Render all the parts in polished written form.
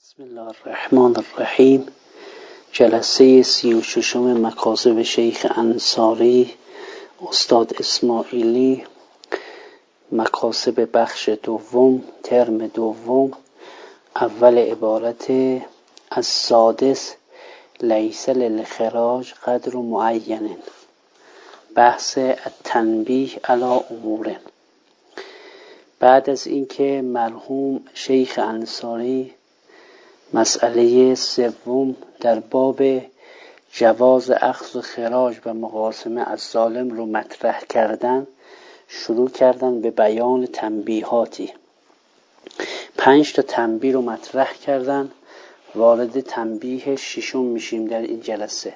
بسم الله الرحمن الرحیم. جلسه 36 مکاسب شیخ انصاری استاد اسماعیلی، مکاسب بخش دوم، ترم دوم. اول عبارت از سادس لیس للخراج قدر معین، بحث التنبیه علی امور. بعد از اینکه مرحوم شیخ انصاری مسئله سوم در باب جواز اخذ و خراج و مقاسمه از ظالم رو مطرح کردن، شروع کردن به بیان تنبیهاتی. 5 تا تنبیه رو مطرح کردن. وارد تنبیه ششم میشیم در این جلسه.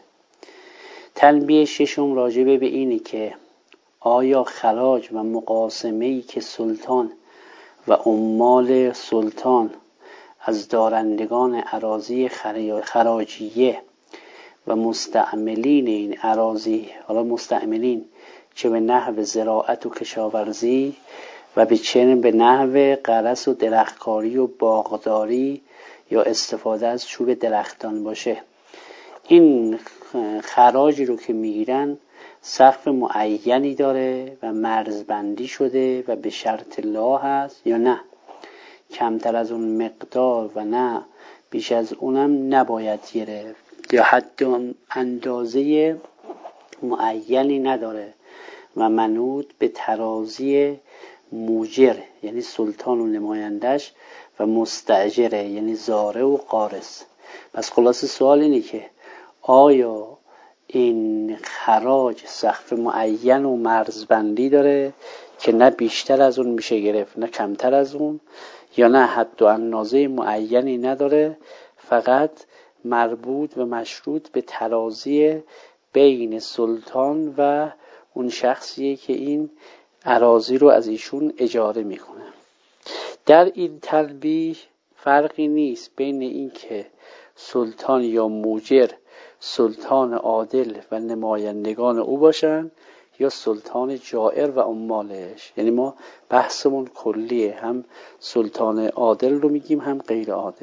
تنبیه ششم راجبه به اینه که آیا خراج و مقاسمه‌ای که سلطان و عمال سلطان از دارندگان اراضی خراجیه و مستعملین این اراضی، حالا مستعملین چه به نحو زراعت و کشاورزی و به نحو غرس و درختکاری و باغداری یا استفاده از چوب درختان باشه، این خراجی رو که میگیرن سقف معینی داره و مرزبندی شده و به شرط لا هست یا نه کمتر از اون مقدار و نه بیش از اونم نباید گرفت، یا حد اندازه معینی نداره و منوط به ترازی موجر یعنی سلطان و نمایندش و مستاجره یعنی زاره و قارس. پس خلاص سوال اینه که آیا این خراج سقف معین و مرزبندی داره که نه بیشتر از اون میشه گرفت نه کمتر از اون، یا نه حد و اندازه معینی نداره، فقط مربوط و مشروط به ترازی بین سلطان و اون شخصیه که این اراضی رو از ایشون اجاره میکنه. در این تنبیه فرقی نیست بین این که سلطان یا موجر سلطان عادل و نمایندگان او باشن یا سلطان جائر و عمالش. یعنی ما بحثمون کلیه، هم سلطان عادل رو میگیم هم غیر عادل.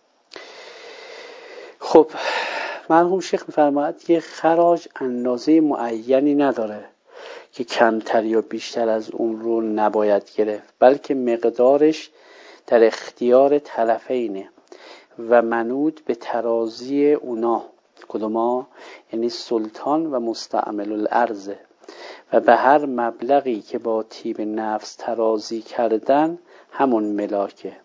خب مرحوم شیخ میفرماید که خراج اندازه معینی نداره که کمتر یا بیشتر از اون رو نباید گرفت، بلکه مقدارش در اختیار طرفینه و منوط به ترازی اونا. کدوما؟ یعنی سلطان و مستعمل الارض، و به هر مبلغی که با طیب نفس ترازی کردن همون ملاکه.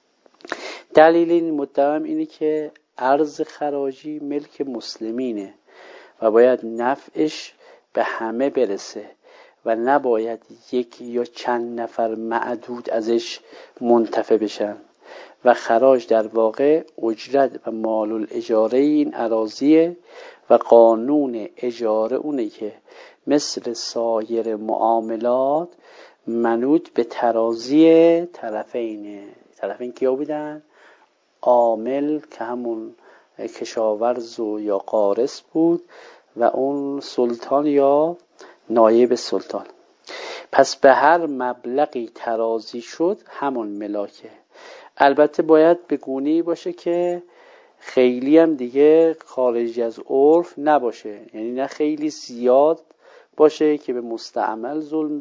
دلیل این مدعا اینه که ارز خراجی ملک مسلمینه و باید نفعش به همه برسه و نباید یک یا چند نفر معدود ازش منتفع بشن، و خراج در واقع اجرت و مال الاجاره این اراضیه و قانون اجاره اونه که مثل سایر معاملات منوط به ترازی طرفینه. طرفین کیا بودن؟ عامل که همون کشاورز و یا قارس بود و اون سلطان یا نایب سلطان. پس به هر مبلغی ترازی شد همون ملاکه. البته باید به گونه‌ای باشه که خیلی هم دیگه خارج از عرف نباشه، یعنی نه خیلی زیاد باشه که به مستعمل ظلم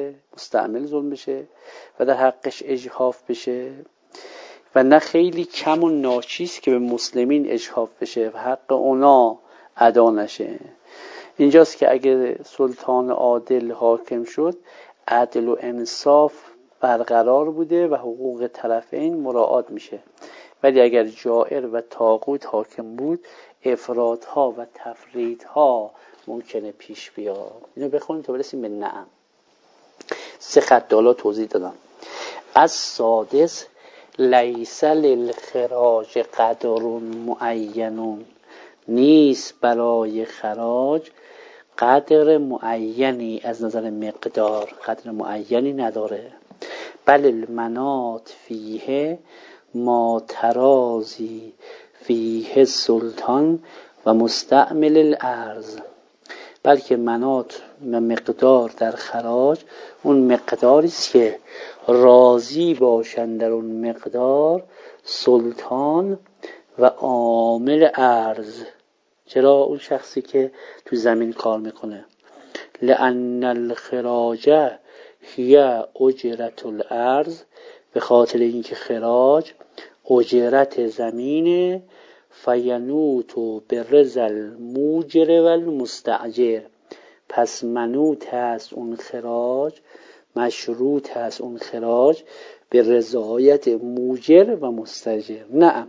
بشه و در حقش اجحاف بشه، و نه خیلی کم و ناچیز که به مسلمین اجحاف بشه و حق اونا ادا نشه. اینجاست که اگه سلطان عادل حاکم شد عدل و انصاف برقرار بوده و حقوق طرفین مراعات میشه، ولی اگر جائر و طاغوت حاکم بود افراط‌ها و تفریط‌ها ممکنه پیش بیاد. اینو بخونیم تا برسیم به نعم. 3 خط حالا توضیح دادم. از سادس لیس للخراج قدر معین، نیست برای خراج قدر معینی از نظر مقدار، قدر معینی نداره. بل المناط فیه ما ترازی فیه سلطان و مستعمل الارض، بلکه مناط و مقدار در خراج اون مقداری است که راضی باشند در اون مقدار سلطان و عامل ارض. چرا؟ اون شخصی که تو زمین کار میکنه. لأن الخراج هی اجرت الارض، به خاطر اینکه خراج اجرت زمینه. فینوت برضا الموجر و المستأجر، پس منوط هست اون خراج، مشروط هست اون خراج به رضایت موجر و مستأجر. نه،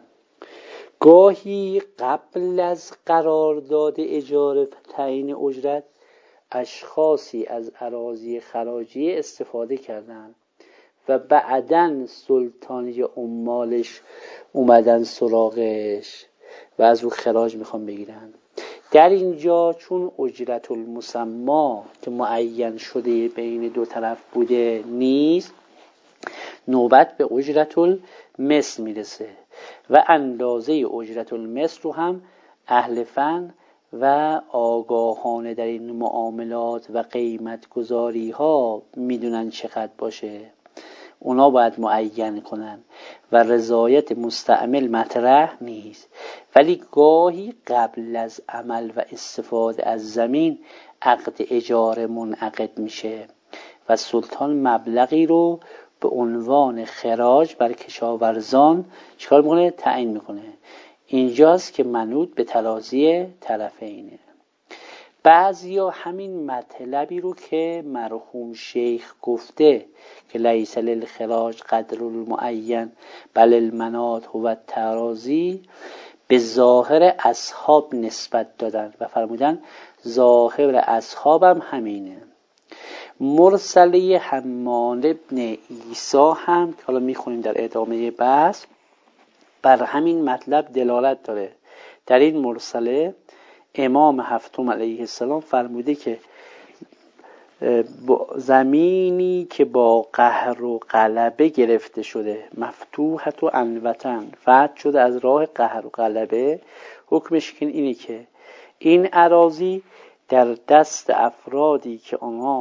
گاهی قبل از قرارداد اجاره و تعیین اجرت اشخاصی از اراضی خراجی استفاده کردند و بعداً سلطان یا عمالش اومدن سراغش و از او خراج میخوان بگیرن. در اینجا چون اجرت المسما که معین شده بین دو طرف بوده نیست، نوبت به اجرت المثل میرسه و اندازه اجرت المثل رو هم اهل فن و آگاهانه در این معاملات و قیمت گذاری ها میدونن چقدر باشه، اونا باید معین کنن و رضایت مستعمل مطرح نیست. ولی گاهی قبل از عمل و استفاده از زمین عقد اجاره منعقد میشه و سلطان مبلغی رو به عنوان خراج بر کشاورزان چیکار میکنه؟ تعیین میکنه. اینجاست که منوط به تراضی طرفینه. بعضیا همین مطلبی رو که مرحوم شیخ گفته که لیس للخراج قدر المعین بل المناط هو التراضی، به ظاهر اصحاب نسبت دادن و فرمودن ظاهر اصحاب هم همینه. مرسله حماد ابن عیسی هم که حالا میخونیم در ادامه بحث بر همین مطلب دلالت داره. در این مرسله امام هفتم علیه السلام فرموده که زمینی که با قهر و غلبه گرفته شده، مفتوحت و انوتن، فتح شده از راه قهر و غلبه، حکمش اینه که این اراضی در دست افرادی که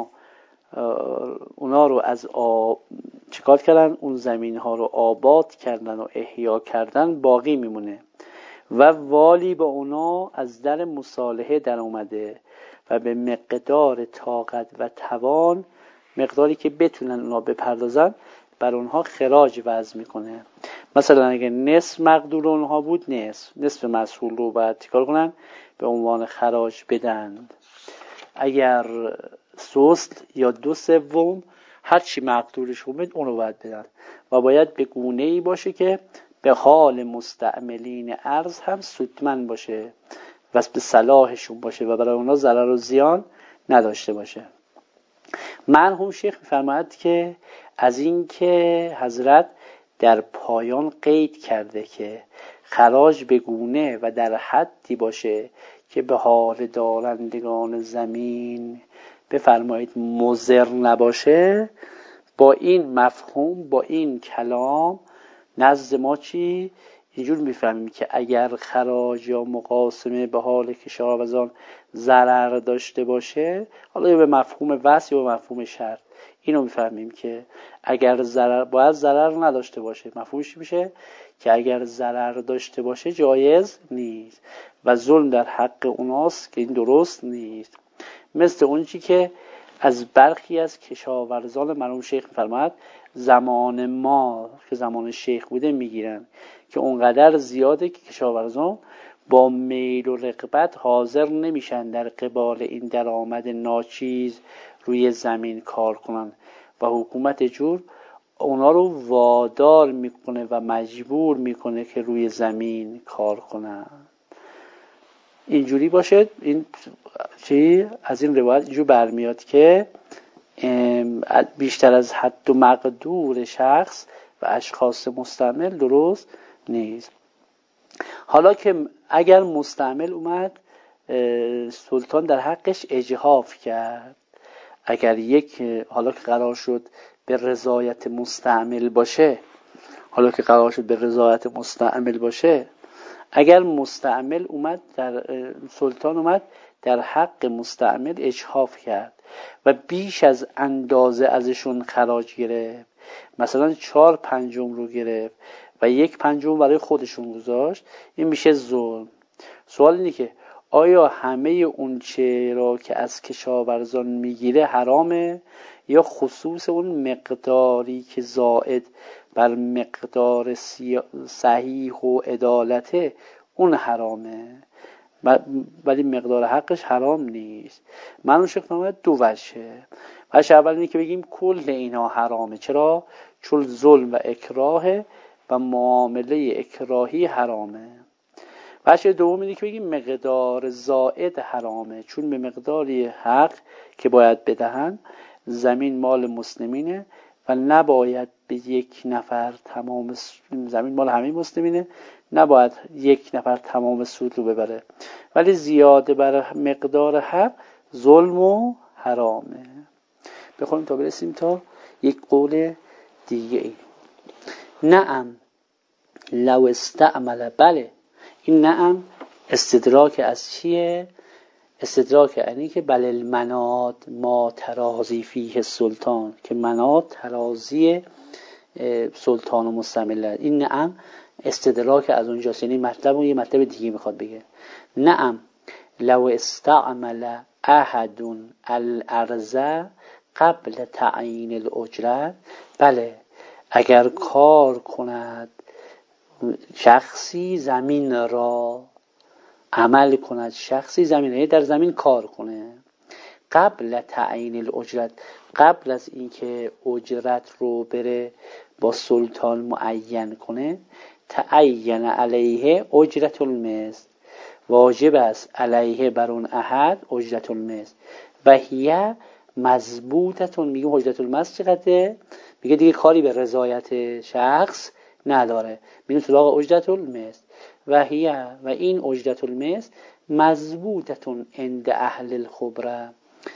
اونا رو از چیکار کردن، اون زمین ها رو آباد کردن و احیا کردن باقی میمونه و والی با اونا از در مصالحه در اومده و به مقدار طاقت و توان، مقداری که بتونن اونا بپردازن، بر اونها خراج وضع میکنه. مثلا اگه نصف مقدور اونها بود، نصف مسئول رو باید چیکار کنن؟ به عنوان خراج بدند. اگر سست یا 2/3 هر چی مقدورش بود اون رو باید بدن و باید به گونه‌ای باشه که به حال مستعملین ارض هم سودمند باشه و به صلاحشون باشه و برای اونا ضرر و زیان نداشته باشه. مرحوم شیخ می‌فرماید که از این که حضرت در پایان قید کرده که خراج به گونه و در حدی باشه که به حال دارندگان زمین بفرمایید مضر نباشه، با این مفهوم، با این کلام نزد ما چی؟ اینجور میفهمیم که اگر خراج یا مقاسمه به حال کشاورزان ضرر داشته باشه، حالا یا به مفهوم وصل یا به مفهوم شرط، اینو میفهمیم که اگر ضرر، باید ضرر نداشته باشه. مفهومش میشه که اگر ضرر داشته باشه جایز نیست و ظلم در حق اوناست که این درست نیست. مثل اون چی که از برخی از کشاورزان مرحوم شیخ می‌فرماید زمان ما که زمان شیخ بوده میگیرن که اونقدر زیاده که کشاورزان با میل و رغبت حاضر نمیشن در قبال این درآمد ناچیز روی زمین کار کنن و حکومت جور اونا رو وادار میکنه و مجبور میکنه که روی زمین کار کنن. اینجوری باشه. این چی از این روایت اینجور برمیاد که بیشتر از حد و مقدور شخص و اشخاص مستعمل درست نیست. حالا که اگر مستعمل اومد سلطان در حقش اجحاف کرد، اگر یک حالا که قرار شد به رضایت مستعمل باشه، اگر مستعمل اومد سلطان اومد در حق مستعمل اجحاف کرد و بیش از اندازه ازشون خراج گرفت، مثلا 4/5 رو گرفت و 1/5 برای خودشون گذاشت، این میشه ظلم. سوال اینه که آیا همه اون چه را که از کشاورزان میگیره حرامه یا خصوص اون مقداری که زائد بر مقدار صحیح و عدالته اون حرامه، ولی مقدار حقش حرام نیست؟ منو شیخ فرمود دو وجه. وجه اول اینه که بگیم کل اینا حرامه. چرا؟ چون ظلم و اکراه و معامله اکراهی حرامه. وجه دوم اینه که بگیم مقدار زائد حرامه، چون به مقداری حق که باید بدهن. زمین مال مسلمینه و نباید به یک نفر تمام، زمین مال همه مسلمینه، نباید یک نفر تمام سود رو ببره، ولی زیاده بر مقدار حق ظلم و حرامه. بخونیم تا برسیم تا یک قول دیگه ای. نعم لو استعمل، بله این نعم استدراک از چیه؟ استدراک یعنی که بل المناد ما ترازی فیه سلطان، که مناد ترازی سلطان و مستملت. این نعم استدراک از اونجاست، یعنی مطلب یه مطلب دیگه میخواد بگه. نعم لو استعمل احد الارض قبل تعیین الاجرت، بله اگر کار کند شخصی زمین را، عمل کند شخصی زمین را، در زمین کار کنه قبل تعیین الاجرت، قبل از اینکه اجرت رو بره با سلطان معین کنه، تعین علیه اجرت المثل، واجب است علیه بر اون احد اجرت المثل و هیه مضبوطتون. میگه اجرت المثل چقدره؟ میگه دیگه کاری به رضایت شخص نداره، میگه سراغ اجرت المثل و هیه، و این اجرت المثل مضبوطتون عند اهل الخبره،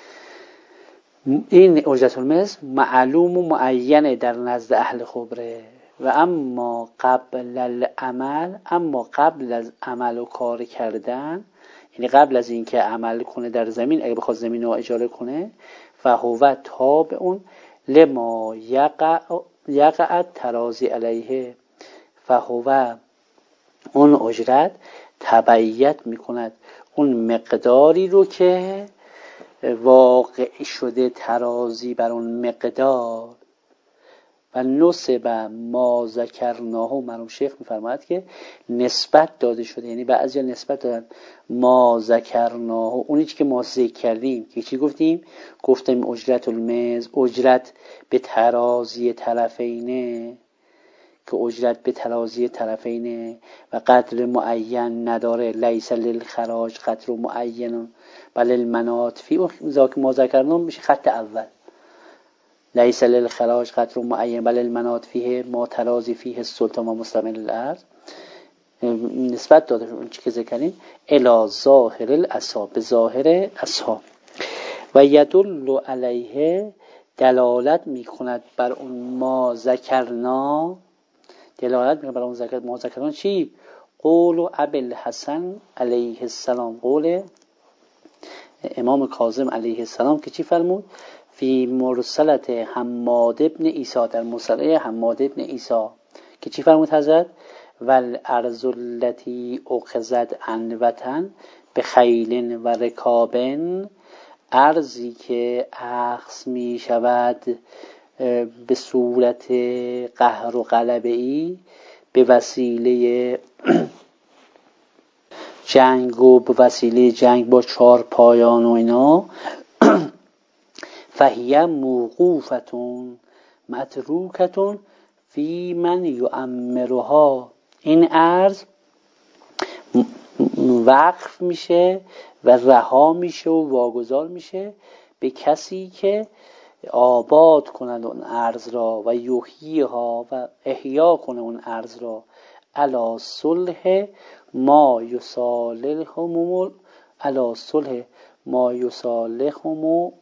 این اجرت المثل معلوم و معینه در نزد اهل خبره. و اما قبل العمل، اما قبل از عمل و کار کردن، یعنی قبل از اینکه عمل کنه در زمین، اگه بخواد زمین رو اجاره کنه، فهو تابع لما یقع ترازی علیه، فهو اون اجرت تبعیت میکند اون مقداری رو که واقع شده ترازی بر اون مقدار. و نسب ما ذکرناه، مرحوم شیخ میفرماید که نسبت داده شده، یعنی بعضیا نسبت دادن ما ذکرناه، اونی که ما ذکر کردیم، که چی گفتیم؟ گفتیم اجرت المثل، اجرت به ترازی طرفینه، که اجرت به ترازی طرفینه و قدر معین نداره، لیس للخراج قدر معین بل المنات فی، ذاک ما ذکرناه میشه خط اول، لیس للخراج قدر معین بل المنات فیه ما ترازی فیه السلطان و مستعمل الارض، نسبت داده اون چی که ذکر کردیم الی ظاهر الاصحاب، به ظاهر اصحاب. و یدل علیه، دلالت میکند بر اون ما ذکرنا، دلالت میکند بر اون ما ذکرنا چی؟ قول ابوالحسن علیه السلام، قول امام کاظم علیه السلام که چی فرمود؟ فی مرسلت حماد ابن عیسی، در مرسله حماد ابن عیسی که چی فرمود حضرت؟ والارض التي اخذت عن وطن بخیل و رکابن، ارضی که اخذ می شود به صورت قهر و غلبه ای، به وسیله جنگ و به وسیله جنگ با 4 پایان و اینا، فهیه موقوفتون متروکتون فی من یعمرها، این ارض وقف میشه و رها میشه و واگذار میشه به کسی که آباد کند اون ارض را و یحییها و احیا کنه اون ارض را، علی صلح ما یصالحهم، علی صلح ما یصالحهم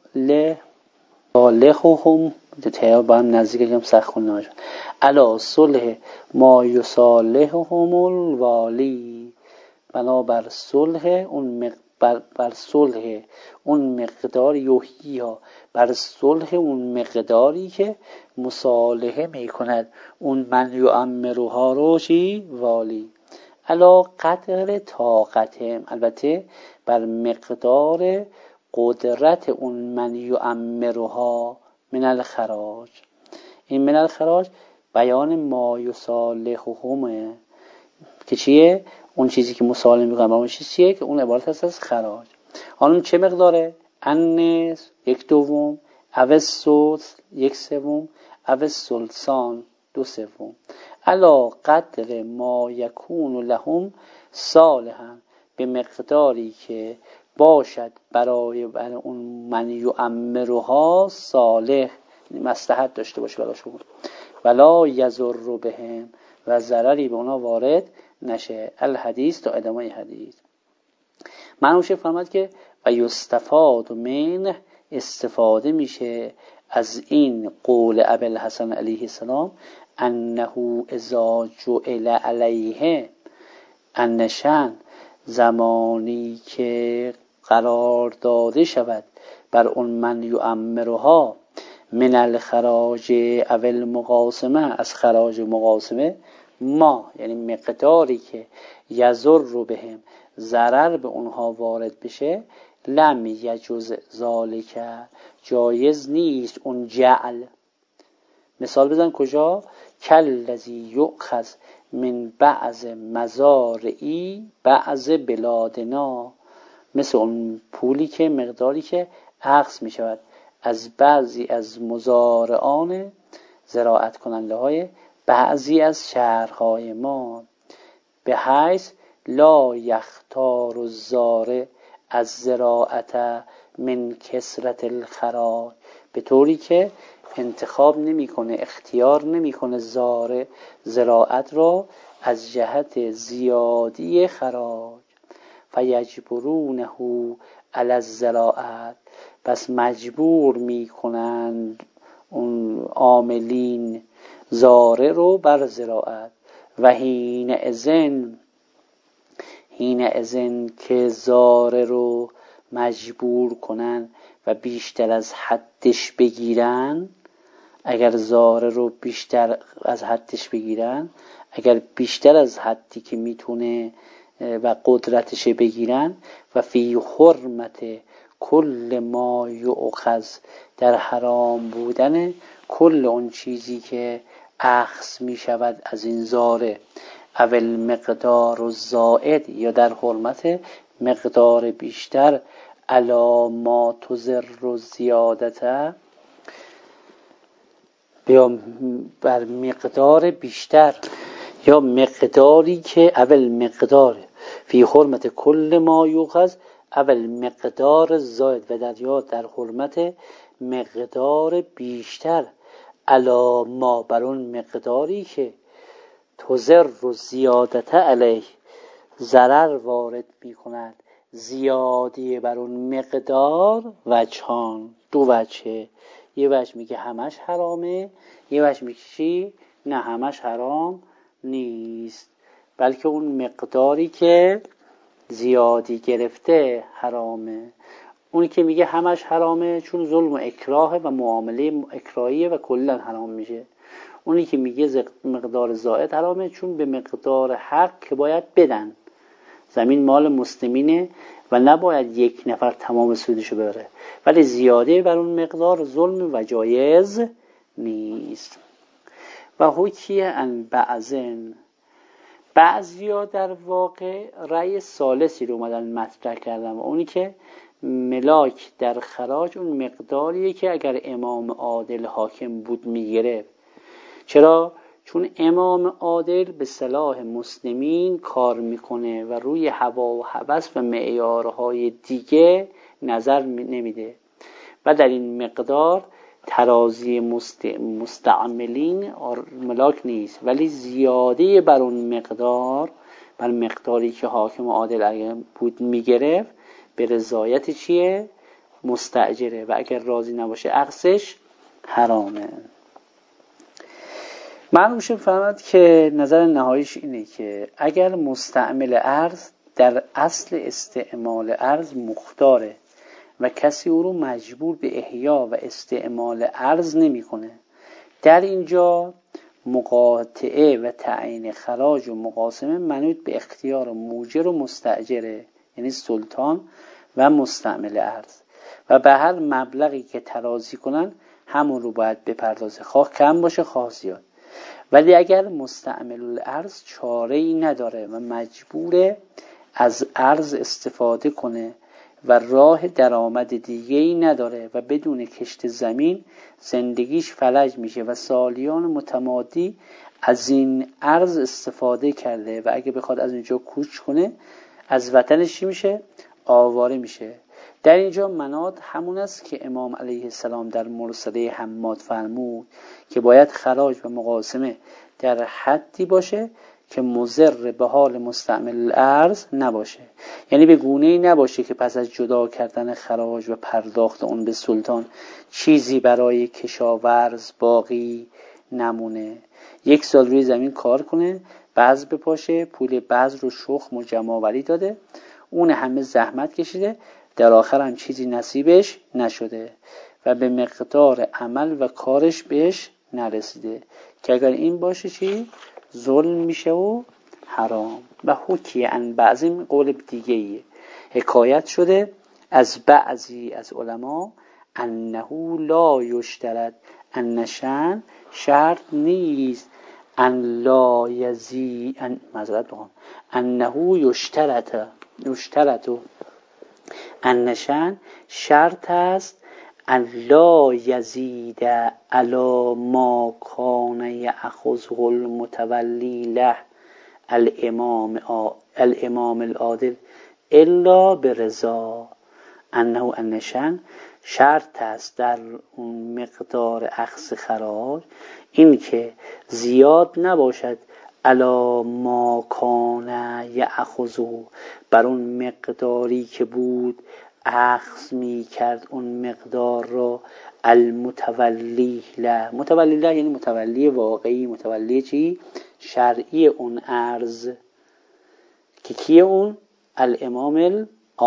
صالحهم، تا با هم نزدیک هم سخت خوندم، علی صلح ما یصالحهم الوالی، بنابر صلح اون بر صلح اون مقدار یحیی ها، بر صلح اون مقداری که مصالحه میکند اون من یعمرها رو چی؟ والی. علا قدر طاقتهم، البته بر مقدار قدرت اون من یعمرها من الخراج. این من الخراج بیان ما یصالحهمه که چیه؟ اون چیزی که مسالمه میکنه اون چیزی چیه؟ که اون عبارت هست از خراج. حالا چه مقداره؟ النصف 1/2، او الثلث 1/3، او الثلثان 2/3. علا قدر ما یکون لهم صالحا، به مقداری که باشد بر اون من یعمرها صالح، مصلحت داشته باشه براشون. ولا یضر بهم، و ضرری به اونا وارد نشه. الحدیث تا ادامه حدیث. معنوش فرماد که و یستفاد من، استفاده میشه از این قول ابوالحسن علیه السلام، انه اذا جعل علیه، انشان زمانی که قرار داده شود بر اون من یعمرها من الخراج اول مقاسمه، از خراج مقاسمه، ما یعنی مقداری که یضر بهم، ضرر به اونها وارد بشه، لم یجوز ذالک، جایز نیست اون جعل. مثال بزن کجا؟ کلذی یؤخذ من بعض مزارعی بعض بلادنا، مثل اون پولی که مقداری که اخذ می شود از بعضی از مزارعان زراعت کننده های بعضی از شهرهای ما، به حیث لا یختار الزارع از زراعت من کثرت الخراج، به طوری که انتخاب نمیکنه، اختیار نمیکنه زارع زراعت را از جهت زیادی خراج. فیجبرونه علی الزراعت، پس مجبور میکنند اون عاملین زارع رو بر زراعت. و حین اذن که زارع رو مجبور کنن و بیشتر از حدش بگیرن، اگر زارع رو بیشتر از حدش بگیرن، اگر بیشتر از حدی که میتونه و قدرتش بگیرن، و فی حرمت کل ما یؤخذ، در حرام بودن کل اون چیزی که اخذ می شود از این زارع، اول مقدار الزائد، یا در حرمت مقدار بیشتر، علی ما تضر الزیادت، یا بر مقدار بیشتر، یا مقداری که اول مقدار فی حرمت کل ما یؤخذ اول مقدار زائد، و در حرمت مقدار بیشتر، علی ما بر اون مقداری که تضر زیادت علیه، ضرر وارد می کند زیادی بر اون مقدار. وجهان، دو وجه، یه وجه میگه همش حرامه، یه وجه میگه چی؟ نه همش حرام نیست، بلکه اون مقداری که زیادی گرفته حرامه. اونی که میگه همش حرامه چون ظلم و اکراهه و معامله اکراهیه و کلا حرام میشه. اونی که میگه مقدار زائد حرامه چون به مقدار حق که باید بدن، زمین مال مسلمینه و نباید یک نفر تمام سودشو ببره، ولی زیاده بر اون مقدار ظلم و جایز نیست. و حکیه ان بعضن، بعضیا در واقع رأی ثالثی رو اومدن مطرح کردن، و اونی که ملاک در خراج اون مقداریه که اگر امام عادل حاکم بود میگرفت. چرا؟ چون امام عادل به صلاح مسلمین کار میکنه و روی هوا و هوس و معیارهای دیگه نظر نمیده، و در این مقدار ترازی مستعملین ملاک نیست، ولی زیاده بر اون مقدار، بر مقداری که حاکم عادل اگر بود میگرفت، به رضایت چیه؟ مستأجره، و اگر راضی نباشه عکسش حرامه. معلوم شد فرمود که نظر نهاییش اینه که اگر مستعمل ارز در اصل استعمال ارز مختاره و کسی او رو مجبور به احیا و استعمال ارز نمیکنه. در اینجا مقاطعه و تعیین خراج و مقاسمه منوط به اختیار موجر و مستاجره، یعنی سلطان و مستعمل ارز، و به هر مبلغی که ترازی کنن همون رو باید بپردازه، خواه کم باشه خواه زیاد. ولی اگر مستعمل الارض چاره‌ای نداره و مجبوره از ارز استفاده کنه و راه درآمد دیگه‌ای نداره و بدون کشت زمین زندگیش فلج میشه و سالیان متمادی از این ارز استفاده کرده و اگه بخواد از اینجا کوچ کنه از وطنش چی میشه؟ آواره میشه. در اینجا مناد همون است که امام علیه السلام در مرسله حماد فرمود که باید خراج و مقاسمه در حدی باشه که مضر به حال مستعمل الارض نباشه، یعنی به گونه‌ای نباشه که پس از جدا کردن خراج و پرداخت اون به سلطان چیزی برای کشاورز باقی نمونه. 1 سال روی زمین کار کنه، بذر بپاشه، پول بذر رو شخم و جمع‌آوری داده، اون همه زحمت کشیده، در آخر هم چیزی نصیبش نشده و به مقدار عمل و کارش بهش نرسیده، که اگر این باشه چی؟ ظلم میشه و حرام. و حکی عن بعضی قول دیگه‌ای حکایت شده از بعضی از علما انه لا یشترط ان شأن شرط نیست ان لا یزی ان معذرت بخوام انه یشترط ان شأن شرط است ان لا یزید علی ما کان یأخذه المتولی له الامام العادل الا برضا. ان شأن شرط است در اون مقدار اخذ خراج این که زیاد نباشد علی ما کان یأخذه، بر اون مقداری که بود اخذ می کرد اون مقدار را المتولی له. متولی له یعنی متولی واقعی، متولی چی؟ شرعی اون ارز، که کیه اون؟ الامام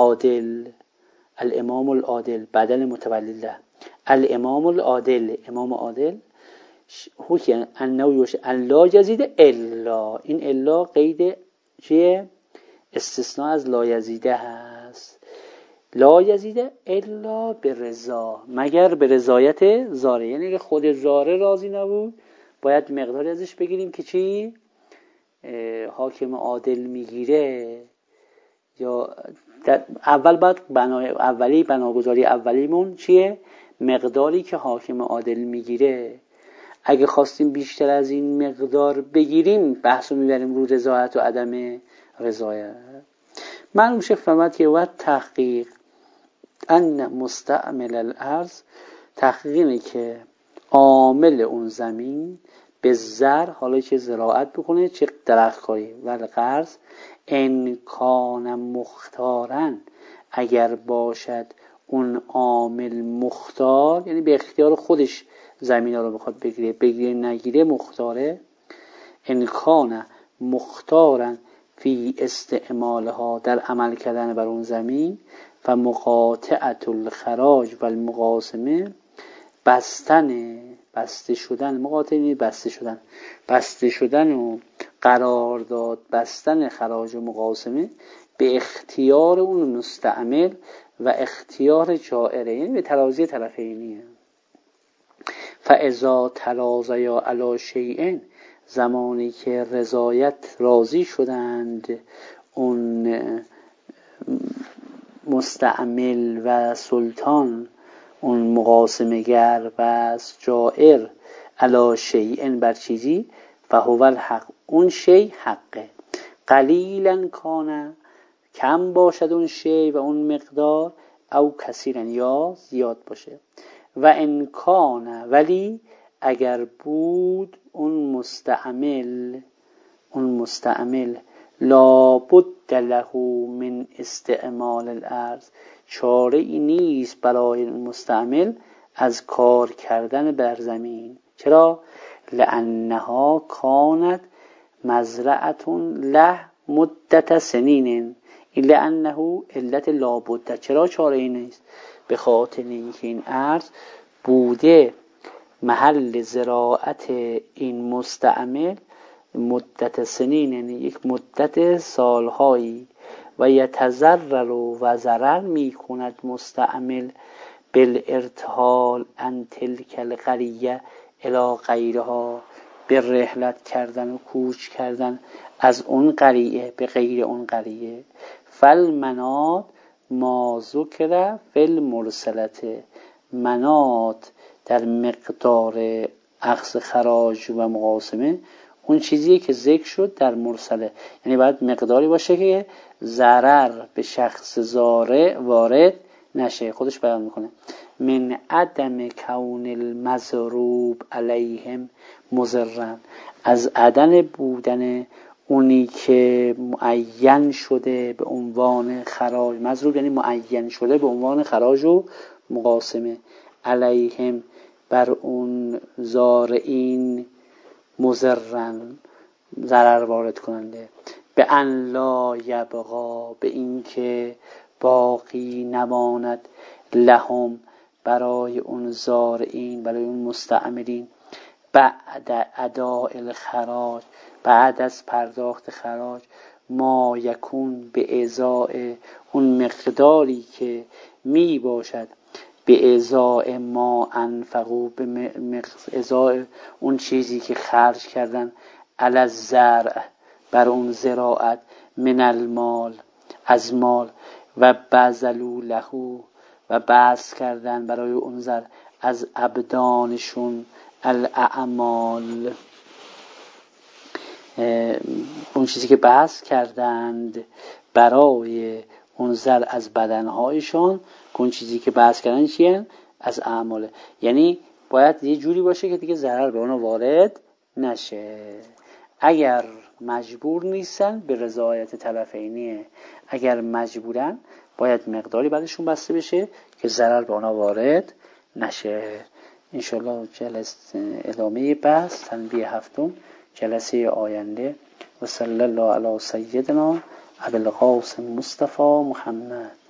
العادل بدل متولی له. الامام العادل، امام عادل حکم انه لا یزید الا، این الا قید چیه؟ استثناء از لا یزیده هست. لا یزیده الا به رضا، مگر به رضایت زاره، یعنی اگه خود زاره راضی نبود باید مقداری ازش بگیریم که چی؟ حاکم عادل میگیره. یا اول باید بناگذاری اولیمون چیه؟ مقداری که حاکم عادل میگیره. اگه خواستیم بیشتر از این مقدار بگیریم بحثو میبریم رو رضایت و عدم رضایت. معلوم شد فهمت که وقت تحقیق ان مستعمل الارض، تحقیق اینه که عامل اون زمین به زر، حالا چه زراعت بکنه چه درخت کاری، و قرض ان کان مختارن، اگر باشد اون عامل مختار، یعنی به اختیار خودش زمینا رو بخواد بگیره نگیره مختاره. ان کان مختارن فی استعمالها، در عمل کردن بر اون زمین، و مقاطعت الخراج و المقاسمه، بسته شدن، مقاطعه بسته شدن و قرارداد بستن خراج و مقاسمه به اختیار اون مستعمل و اختیار جائره، یعنی به ترازی طرفینیه. فاذا ترازیا علی شیء، زمانی که رضایت راضی شدند اون مستعمل و سلطان، اون مقاسمه گر و جائر، علی شیء بر چیزی، فهو الحق، اون شیء حقه. قلیلا کان، کم باشد اون شیء و اون مقدار، او کثیرا یا زیاد باشه. و ان کان، ولی اگر بود اون مستعمل لا بد له من استعمال الارض، چاره ای نیست برای مستعمل از کار کردن بر زمین. چرا؟ لانها کانت مزرعه له مدت سنین، الا انه علت لابد، چرا چاره ای نیست؟ به خاطر اینکه این ارض بوده محل زراعت این مستعمل مدت سنین، یعنی یک مدت سالهایی، و یتضرر و ضرر می کند مستعمل بالارتحال عن تلک القریه الی غیرها، به رحلت کردن و کوچ کردن از اون قریه به غیر اون قریه. فالمنات ما ذکر فی المرسلت، منات در مقدار اخذ خراج و مقاسمه اون چیزیه که ذکر شد در مرسله، یعنی باید مقداری باشه که ضرر به شخص زارع وارد نشه. خودش بیان میکنه من عدم کون المضروب علیهم مضرا، از عدم بودن اونی که معین شده به عنوان خراج، مضروب یعنی معین شده به عنوان خراج و مقاسمه، علیهم بر اون زارعین، مضرن ضرر وارد کننده، به ان لا یبقا، به این که باقی نماند، لهم برای اون زارعین، برای اون مستعملین، بعد اداء الخراج، بعد از پرداخت خراج، ما یکون به ازای اون مقداری که می باشد، به ازای ما انفقو، به ازای اون چیزی که خرج کردن، علی الزرع بر اون زراعت، من المال از مال، و بذلوا له و بذل کردن برای اون زرع از ابدانشون، الاعمال اون چیزی که بذل کردند برای اون زرع از بدنهایشان، اون چیزی که بذل کردن چیه؟ از اعماله. یعنی باید یه جوری باشه که دیگه ضرر به اونها وارد نشه. اگر مجبور نیستن به رضایت طرفینیه، اگر مجبورن باید مقداری بعدشون بسته بشه که ضرر به اونها وارد نشه. انشالله جلسه ادامه بحث تنبیه هفتم جلسه آینده. و صلی الله علی سیدنا ابوالقاسم مصطفی محمد.